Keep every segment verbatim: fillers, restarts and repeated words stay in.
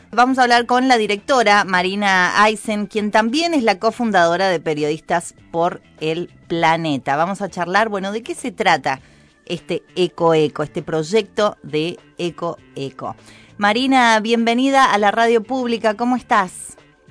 Vamos a hablar con la directora Marina Aysen, quien también es la cofundadora de Periodistas por el Planeta. Vamos a charlar, bueno, ¿de qué se trata este EcoEco, este proyecto de EcoEco? Marina, bienvenida a la radio pública, ¿cómo estás?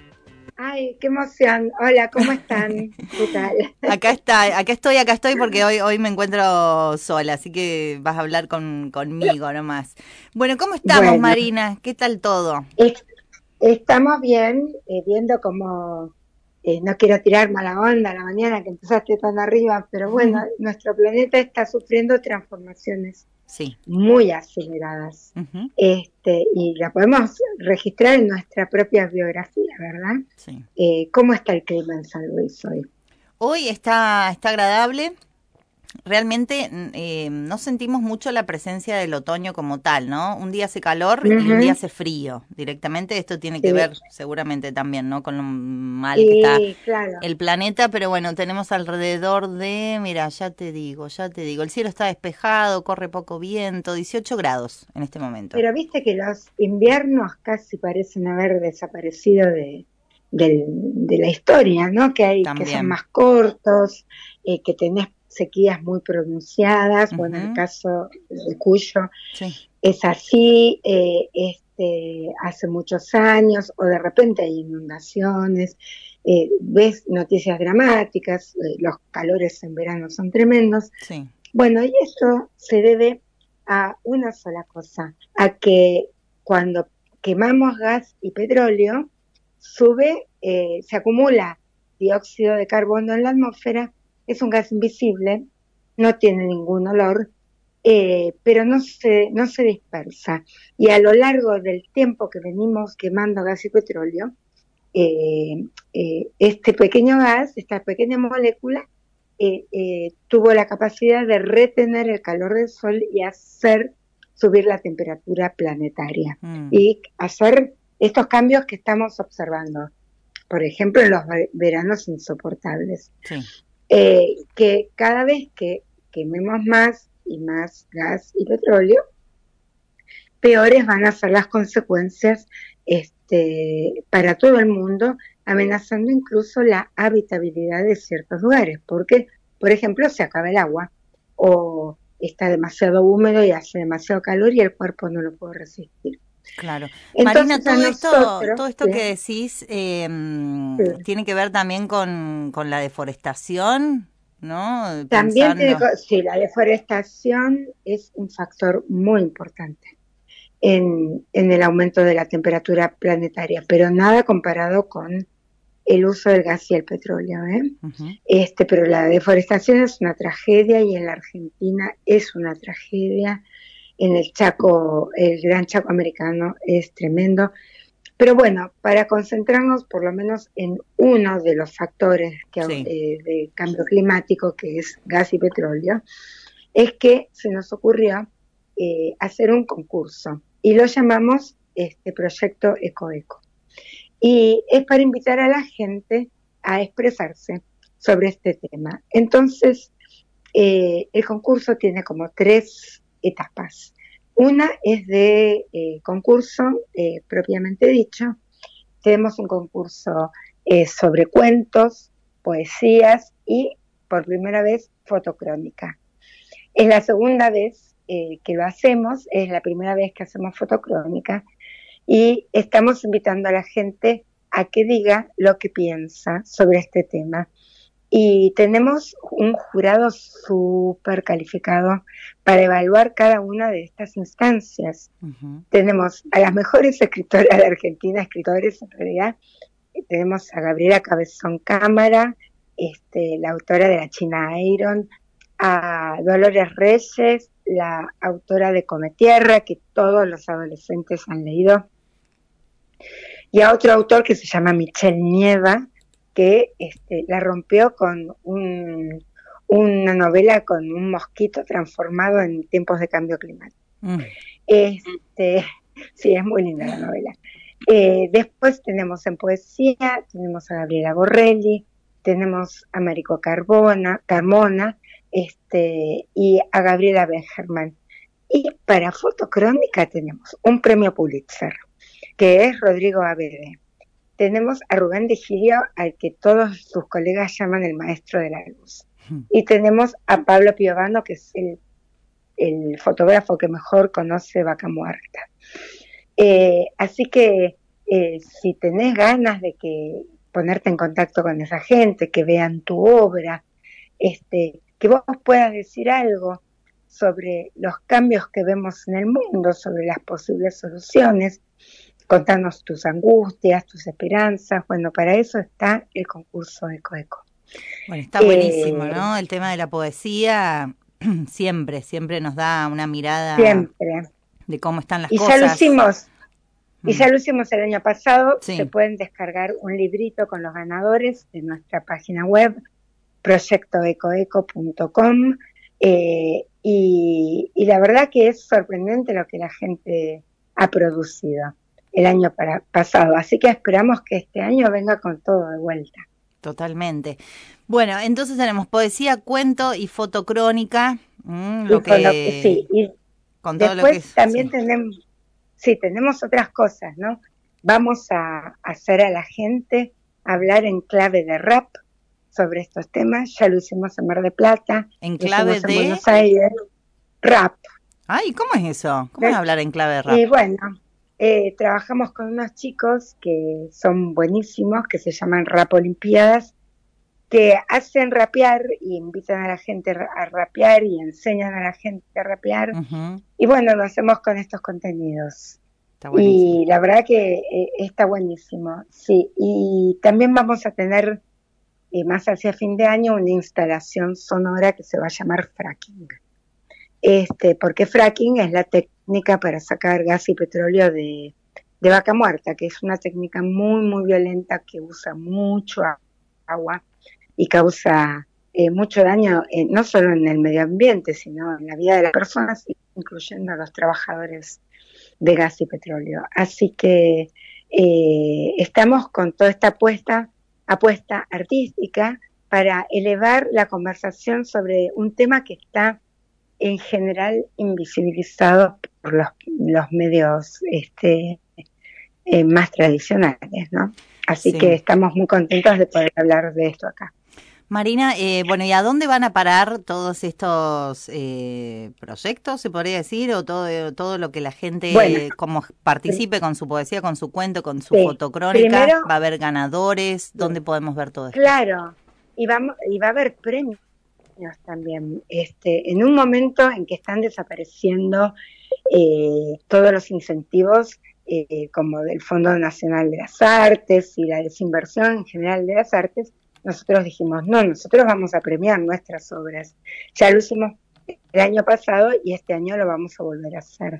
Ay, qué emoción. Hola, ¿cómo están? ¿Qué tal? Acá está, acá estoy, acá estoy porque hoy hoy me encuentro sola, así que vas a hablar con conmigo nomás. Bueno, ¿cómo estamos, Bueno, Marina? ¿Qué tal todo? es- estamos bien, eh, viendo como, eh, no quiero tirar mala onda a la mañana que empezaste tan arriba, pero bueno, nuestro planeta está sufriendo transformaciones Sí. muy aceleradas. Ujú. Este, y la podemos registrar en nuestra propia biografía, ¿verdad? Sí. Eh, ¿cómo está el clima en San Luis hoy? Hoy está, está agradable. Realmente eh, no sentimos mucho la presencia del otoño como tal, ¿no? Un día hace calor y un día Ujú, hace frío. Directamente esto tiene que sí, ver seguramente también, ¿no? Con lo mal que está y claro. el planeta, pero bueno, tenemos alrededor de, mira, ya te digo, ya te digo, el cielo está despejado, corre poco viento, dieciocho grados en este momento. Pero viste que los inviernos casi parecen haber desaparecido de, del- de la historia, ¿no? Que hay, que son También. más cortos, eh, que tenés sequías muy pronunciadas. Bueno, en el Ujú. caso de Cuyo Sí. es así, eh, este, hace muchos años, o de repente hay inundaciones, eh, ves noticias dramáticas, eh, los calores en verano son tremendos. Sí. Bueno, y eso se debe a una sola cosa, a que cuando quemamos gas y petróleo, sube, eh, se acumula dióxido de carbono en la atmósfera, es un gas invisible, no tiene ningún olor, eh, pero no se, no se dispersa. Y a lo largo del tiempo que venimos quemando gas y petróleo, eh, eh, este pequeño gas, esta pequeña molécula, eh, eh, tuvo la capacidad de retener el calor del Sol y hacer subir la temperatura planetaria Mm. y hacer estos cambios que estamos observando, por ejemplo, en los veranos insoportables, Sí. eh, que cada vez que quememos más y más gas y petróleo, peores van a ser las consecuencias este, para todo el mundo, amenazando incluso la habitabilidad de ciertos lugares, porque, por ejemplo, se acaba el agua o está demasiado húmedo y hace demasiado calor y el cuerpo no lo puede resistir. Claro. Marina, Entonces a todo esto, nosotros, todo esto que sí, decís eh, sí, tiene que ver también con, con la deforestación, ¿no? también tiene, Pensando. sí, la deforestación es un factor muy importante en, en el aumento de la temperatura planetaria, pero nada comparado con el uso del gas y el petróleo, ¿eh? Ujú. Este, pero la deforestación es una tragedia y en la Argentina es una tragedia. En el Chaco, el Gran Chaco americano es tremendo. Pero bueno, para concentrarnos por lo menos en uno de los factores que, Sí. eh, de cambio climático, que es gas y petróleo, es que se nos ocurrió eh, hacer un concurso y lo llamamos este proyecto EcoEco. Y es para invitar a la gente a expresarse sobre este tema. Entonces, eh, el concurso tiene como tres etapas. Una es de eh, concurso eh, propiamente dicho. Tenemos un concurso eh, sobre cuentos, poesías y por primera vez fotocrónica. Es la segunda vez eh, que lo hacemos, es la primera vez que hacemos fotocrónica y estamos invitando a la gente a que diga lo que piensa sobre este tema. Y tenemos un jurado súper calificado para evaluar cada una de estas instancias. Ujú. Tenemos a las mejores escritoras de Argentina, escritores en realidad. Tenemos a Gabriela Cabezón Cámara, este, la autora de La China Iron, a Dolores Reyes, la autora de Cometierra, que todos los adolescentes han leído, y a otro autor que se llama Michel Nieva, que este, la rompió con un, una novela con un mosquito transformado en tiempos de cambio climático. Mm. Este, sí, es muy linda la novela. Eh, después tenemos en poesía, tenemos a Gabriela Borrelli, tenemos a Marico Carbona, Carmona, este, y a Gabriela Bengerman. Y para fotocrónica tenemos un premio Pulitzer. que es Rodrigo Abede. Tenemos a Rubén de Girio, al que todos sus colegas llaman el maestro de la luz. Y tenemos a Pablo Piovano, que es el, el fotógrafo que mejor conoce Vaca Muerta. Eh, así que eh, si tenés ganas de que ponerte en contacto con esa gente, que vean tu obra, este, que vos puedas decir algo sobre los cambios que vemos en el mundo, sobre las posibles soluciones, contanos tus angustias, tus esperanzas. Bueno, para eso está el concurso EcoEco. Bueno, está buenísimo, eh, ¿no? El tema de la poesía siempre, siempre nos da una mirada siempre. de cómo están las y cosas. Ya lo hicimos, mm. Y ya lo hicimos el año pasado. Sí. Se pueden descargar un librito con los ganadores de nuestra página web, proyecto ecoeco punto com. Eh, y, y la verdad que es sorprendente lo que la gente ha producido el año para, pasado, así que esperamos que este año venga con todo de vuelta. Totalmente. Bueno, entonces tenemos poesía, cuento y fotocrónica, mmm, lo y que lo, sí, y con después todo lo que es, también sí. tenemos, sí, tenemos otras cosas, ¿no? Vamos a hacer a la gente hablar en clave de rap sobre estos temas. Ya lo hicimos en Mar del Plata, en clave de en Buenos Aires, rap. Ay, ¿cómo es eso? ¿Cómo es hablar en clave de rap? Y bueno, eh, trabajamos con unos chicos que son buenísimos, que se llaman Rap Olimpiadas, que hacen rapear y invitan a la gente a rapear y enseñan a la gente a rapear. Uh-huh. Y bueno, lo hacemos con estos contenidos. Está buenísimo. Y la verdad que eh, está buenísimo, sí. Y también vamos a tener eh, más hacia fin de año una instalación sonora que se va a llamar fracking. Este, porque fracking es la técnica para sacar gas y petróleo de, de vaca muerta, que es una técnica muy, muy violenta que usa mucho agua y causa eh, mucho daño, eh, no solo en el medio ambiente, sino en la vida de las personas, incluyendo a los trabajadores de gas y petróleo. Así que eh, estamos con toda esta apuesta, apuesta artística para elevar la conversación sobre un tema que está en general invisibilizado por los, los medios este, eh, más tradicionales, ¿no? Así sí. que estamos muy contentos de poder hablar de esto acá. Marina, eh, bueno, ¿y a dónde van a parar todos estos eh, proyectos, se podría decir, o todo todo lo que la gente bueno, como participe con su poesía, con su cuento, con su sí, fotocrónica? Primero, ¿va a haber ganadores? ¿Dónde sí. podemos ver todo esto? Claro, y, vamos, y va a haber premios también. Este, en un momento en que están desapareciendo eh, todos los incentivos eh, como del Fondo Nacional de las Artes y la desinversión en general de las artes, nosotros dijimos, no, nosotros vamos a premiar nuestras obras. Ya lo hicimos el año pasado y este año lo vamos a volver a hacer.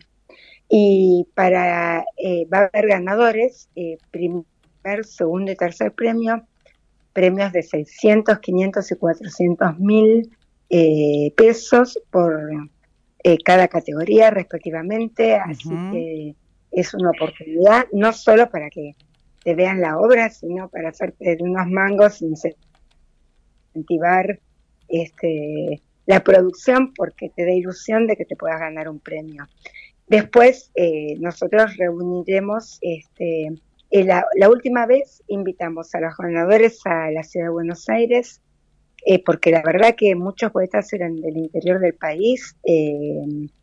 Y para eh, va a haber ganadores, eh, primer, segundo y tercer premio, premios de seiscientos, quinientos y cuatrocientos mil eh, pesos por eh, cada categoría respectivamente, uh-huh. Así que es una oportunidad no solo para que te vean la obra, sino para hacerte de unos mangos y incentivar este, la producción, porque te da ilusión de que te puedas ganar un premio. Después eh, nosotros reuniremos, este, la, la última vez invitamos a los ganadores a la ciudad de Buenos Aires, eh, porque la verdad que muchos poetas eran del interior del país, eh,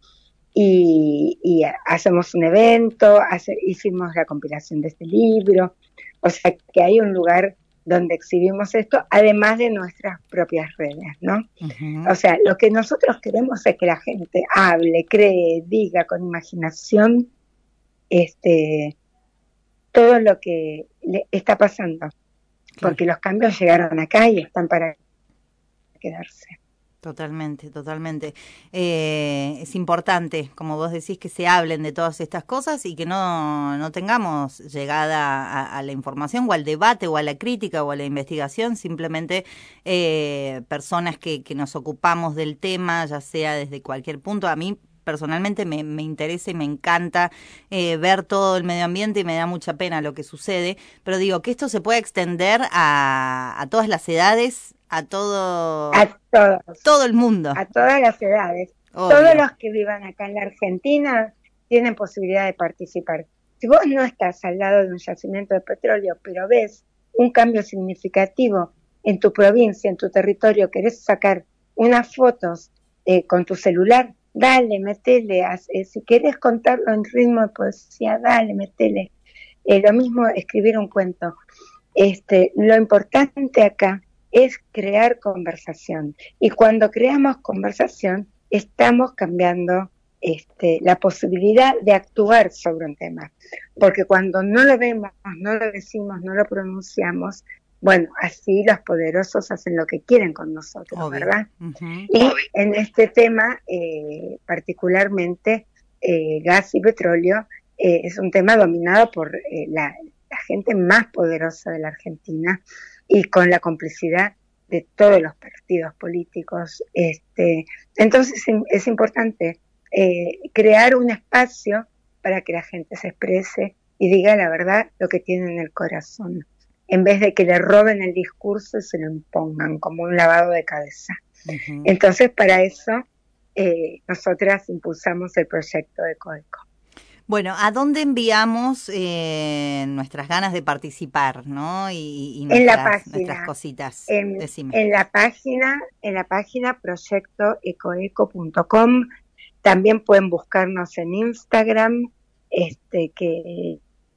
y, y hacemos un evento, hace, hicimos la compilación de este libro, o sea que hay un lugar donde exhibimos esto, además de nuestras propias redes, ¿no? Uh-huh. O sea, lo que nosotros queremos es que la gente hable, cree, diga con imaginación este, todo lo que le está pasando, porque los cambios llegaron acá y están para quedarse. Totalmente, totalmente. Eh, es importante, como vos decís, que se hablen de todas estas cosas y que no, no tengamos llegada a, a la información o al debate o a la crítica o a la investigación, simplemente eh, personas que, que nos ocupamos del tema, ya sea desde cualquier punto. A mí personalmente me, me interesa y me encanta eh, ver todo el medio ambiente y me da mucha pena lo que sucede, pero digo que esto se puede extender a, a todas las edades, a todo a todos, todo el mundo, a todas las edades. Obvio. Todos los que vivan acá en la Argentina tienen posibilidad de participar. si vos no estás al lado de un yacimiento de petróleo, pero ves un cambio significativo en tu provincia, en tu territorio, querés sacar unas fotos eh, con tu celular, dale, metele, haz, eh, si querés contarlo en ritmo de poesía, dale, metele. Eh, lo mismo escribir un cuento. Este, lo importante acá es crear conversación, y cuando creamos conversación estamos cambiando este, la posibilidad de actuar sobre un tema, porque cuando no lo vemos, no lo decimos, no lo pronunciamos, bueno, así los poderosos hacen lo que quieren con nosotros, obvio, ¿verdad? Uh-huh. Y en este tema, eh, particularmente, eh, gas y petróleo, eh, es un tema dominado por eh, la, la gente más poderosa de la Argentina, y con la complicidad de todos los partidos políticos. Este, entonces es importante eh, crear un espacio para que la gente se exprese y diga la verdad, lo que tiene en el corazón, en vez de que le roben el discurso y se lo impongan como un lavado de cabeza. Uh-huh. Entonces, para eso, eh, nosotras impulsamos el proyecto de EcoEco. Bueno, ¿a dónde enviamos eh, nuestras ganas de participar, no? Y, y nuestras, en la página, nuestras cositas. En, Decime. en la página, en la página proyecto ecoeco punto com. También pueden buscarnos en Instagram, este, que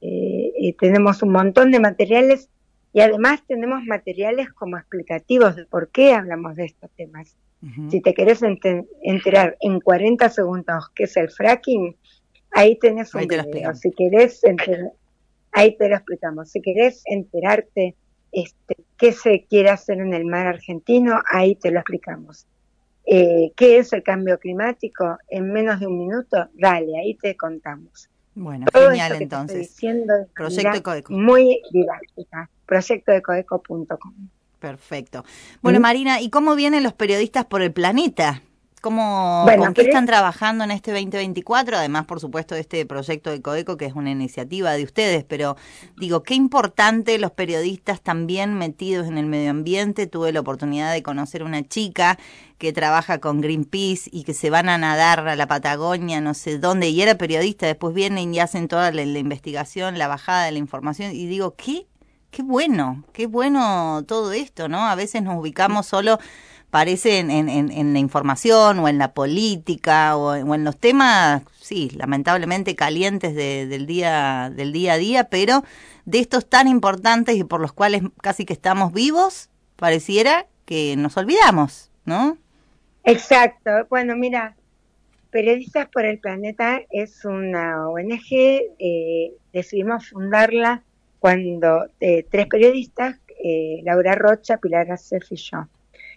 eh, tenemos un montón de materiales, y además tenemos materiales como explicativos de por qué hablamos de estos temas. Uh-huh. Si te querés ent- enterar en cuarenta segundos qué es el fracking, ahí tenés un ahí video. Si querés enter- ahí te lo explicamos. Si querés enterarte este, qué se quiere hacer en el mar argentino, ahí te lo explicamos. Eh, ¿Qué es el cambio climático? En menos de un minuto, dale, ahí te contamos. Bueno, todo genial, esto que entonces. te estoy diciendo de Proyecto EcoEco. Muy didáctica. proyecto ecoeco punto com. Perfecto. Bueno, ¿Mm? Marina, ¿y cómo vienen los periodistas por el planeta? ¿Cómo, bueno, ¿Con qué pero... están trabajando en este veinte veinticuatro? Además, por supuesto, de este proyecto de EcoEco, que es una iniciativa de ustedes, pero digo, qué importante los periodistas también metidos en el medio ambiente. Tuve la oportunidad de conocer una chica que trabaja con Greenpeace y que se van a nadar a la Patagonia, no sé dónde, y era periodista, después vienen y hacen toda la, la investigación, la bajada de la información, y digo, ¿qué? Qué bueno, qué bueno todo esto, ¿no? A veces nos ubicamos solo... parece en, en, en la información o en la política o en, o en los temas, sí, lamentablemente calientes de, del día del día a día, pero de estos tan importantes y por los cuales casi que estamos vivos, pareciera que nos olvidamos, ¿no? Exacto. Bueno, mira, Periodistas por el Planeta es una O N G, eh, decidimos fundarla cuando eh, tres periodistas, eh, Laura Rocha, Pilar Acef y yo,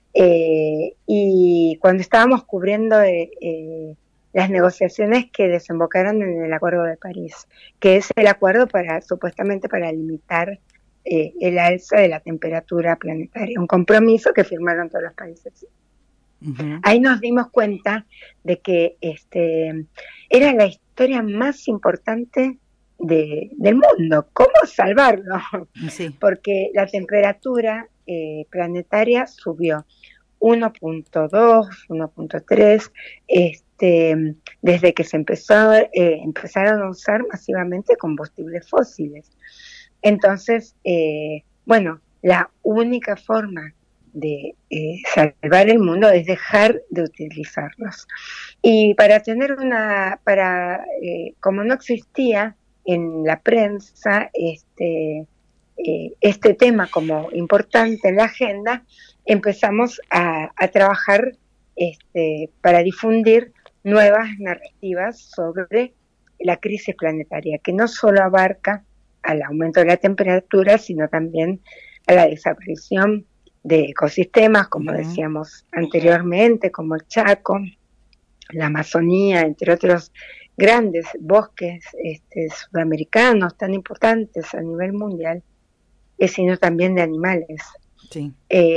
Eh, y cuando estábamos cubriendo eh, eh, las negociaciones que desembocaron en el Acuerdo de París, que es el acuerdo para supuestamente para limitar eh, el alza de la temperatura planetaria, un compromiso que firmaron todos los países. Uh-huh. Ahí nos dimos cuenta de que este era la historia más importante de, del mundo, cómo salvarlo, sí. Porque la temperatura eh, planetaria subió uno punto dos, uno punto tres, este, desde que se empezó, eh, empezaron a usar masivamente combustibles fósiles. Entonces, eh, bueno, la única forma de eh, salvar el mundo es dejar de utilizarlos. Y para tener una, para, eh, como no existía en la prensa este, eh, este tema como importante en la agenda, empezamos a, a trabajar este, para difundir nuevas narrativas sobre la crisis planetaria, que no solo abarca al aumento de la temperatura, sino también a la desaparición de ecosistemas, como uh-huh. decíamos anteriormente, como el Chaco, la Amazonía, entre otros grandes bosques este, sudamericanos tan importantes a nivel mundial, eh, sino también de animales. Sí.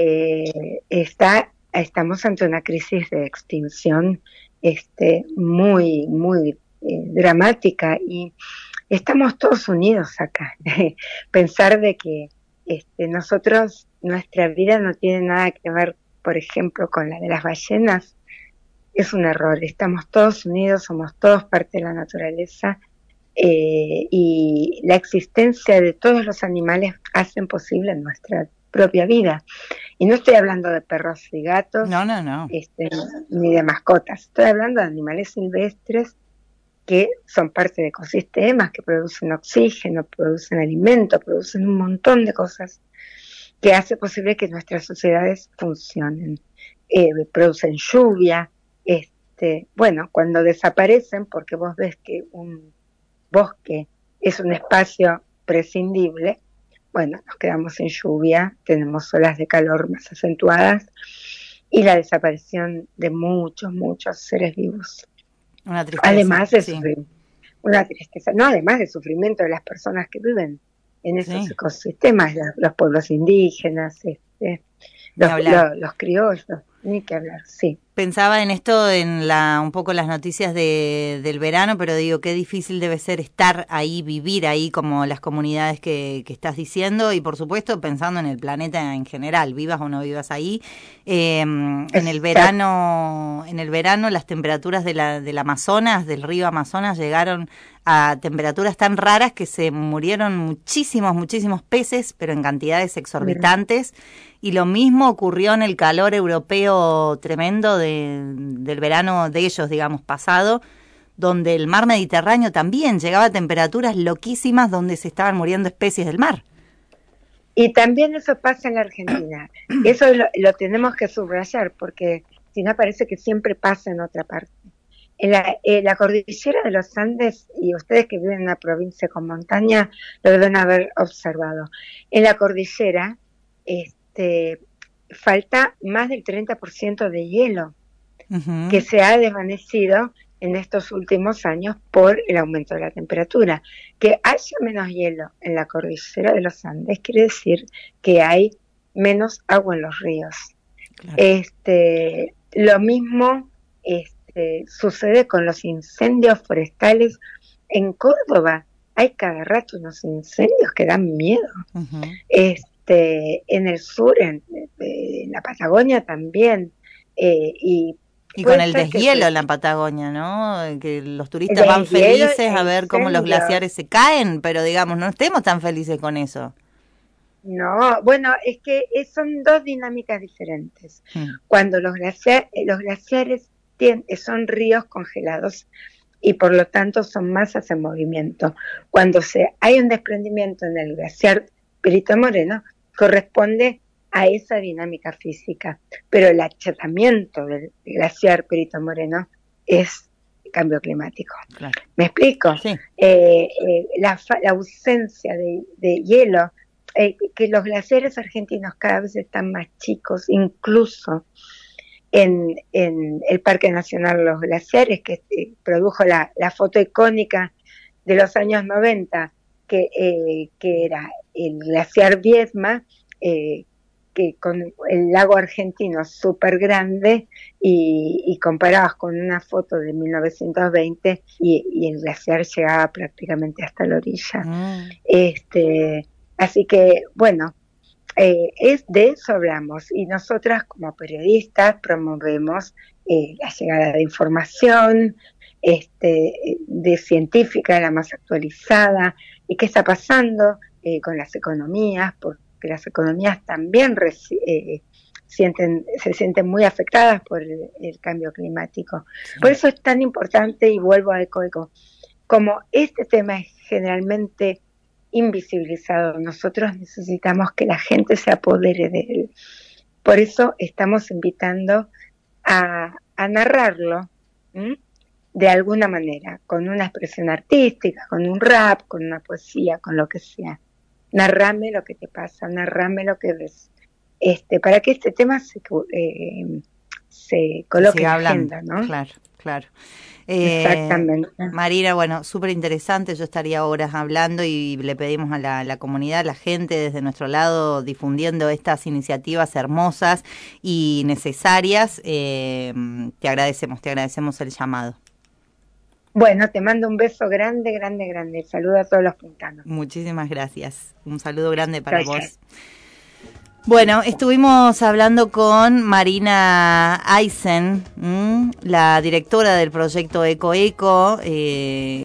Eh, está, estamos ante una crisis de extinción este, muy, muy eh, dramática, y estamos todos unidos acá. Pensar de que este, nosotros, nuestra vida no tiene nada que ver, por ejemplo, con la de las ballenas, es un error. Estamos todos unidos, somos todos parte de la naturaleza, eh, y la existencia de todos los animales hacen posible nuestra propia vida. Y no estoy hablando de perros y gatos, no, no, no. Este, ni de mascotas, estoy hablando de animales silvestres que son parte de ecosistemas, que producen oxígeno, producen alimento, producen un montón de cosas que hace posible que nuestras sociedades funcionen. Eh, producen lluvia, este, bueno, cuando desaparecen, porque vos ves que un bosque es un espacio prescindible, bueno, nos quedamos sin lluvia, tenemos olas de calor más acentuadas y la desaparición de muchos, muchos seres vivos. Una tristeza. Además de sí. sufrir, una tristeza, no, además del sufrimiento de las personas que viven en esos Sí. ecosistemas, los, los pueblos indígenas, este, los, los, los criollos, ni que hablar, sí. Pensaba en esto, en la un poco las noticias de, del verano, pero digo, qué difícil debe ser estar ahí, vivir ahí, como las comunidades que, que estás diciendo, y por supuesto pensando en el planeta en general, vivas o no vivas ahí. Eh, en el verano, en el verano las temperaturas de la, del Amazonas, del río Amazonas, llegaron a temperaturas tan raras que se murieron muchísimos, muchísimos peces, pero en cantidades exorbitantes. Y lo mismo ocurrió en el calor europeo tremendo de, del verano de ellos, digamos, pasado, donde el mar Mediterráneo también llegaba a temperaturas loquísimas donde se estaban muriendo especies del mar. Y también eso pasa en la Argentina. Eso lo, lo tenemos que subrayar, porque si no parece que siempre pasa en otra parte. En la, en la cordillera de los Andes, y ustedes que viven en una provincia con montaña, lo deben haber observado. En la cordillera, este, falta más del treinta por ciento de hielo, uh-huh. que se ha desvanecido en estos últimos años por el aumento de la temperatura. Que haya menos hielo en la cordillera de los Andes quiere decir que hay menos agua en los ríos. Claro. Este, lo mismo este, sucede con los incendios forestales. En Córdoba hay cada rato unos incendios que dan miedo. Uh-huh. Este, en el sur, en, en la Patagonia también. Eh, y Y con el deshielo en la Patagonia, ¿no? Que los turistas van felices a ver cómo los glaciares se caen, pero digamos, no estemos tan felices con eso. No, bueno, es que son dos dinámicas diferentes. Hmm. Cuando los, glaciares, los glaciares tienen, son ríos congelados y por lo tanto son masas en movimiento. Cuando se, hay un desprendimiento en el glaciar Perito Moreno, corresponde a esa dinámica física, pero el achatamiento del glaciar Perito Moreno es cambio climático. Claro. ¿Me explico? Sí. Eh, eh, la, la ausencia de, de hielo, eh, que los glaciares argentinos cada vez están más chicos, incluso en, en el Parque Nacional Los Glaciares, que eh, produjo la, la foto icónica de los años noventa, que, eh, que era el glaciar Viedma, eh, que con el lago argentino súper grande y, y comparados con una foto de mil novecientos veinte y, y el glaciar llegaba prácticamente hasta la orilla. Mm. Este, así que, bueno, eh, es de eso hablamos y nosotras como periodistas promovemos eh, la llegada de información este, de científica, la más actualizada, y qué está pasando eh, con las economías, porque que las economías también reci- eh, sienten, se sienten muy afectadas por el, el cambio climático. Sí. Por eso es tan importante, y vuelvo a EcoEco, como este tema es generalmente invisibilizado, nosotros necesitamos que la gente se apodere de él. Por eso estamos invitando a, a narrarlo, ¿m? de alguna manera, con una expresión artística, con un rap, con una poesía, con lo que sea. Narrame lo que te pasa, narrame lo que ves, este, para que este tema se, eh, se coloque en la agenda, ¿no? Claro, claro. Eh, Exactamente. Marina, bueno, súper interesante, yo estaría horas hablando y le pedimos a la, a la comunidad, a la gente desde nuestro lado, difundiendo estas iniciativas hermosas y necesarias. Eh, te agradecemos, te agradecemos el llamado. Bueno, te mando un beso grande, grande, grande. Saludo a todos los puntanos. Muchísimas gracias. Un saludo grande para gracias. Vos. Bueno, estuvimos hablando con Marina Aysen, ¿m? la directora del proyecto EcoEco. Eh,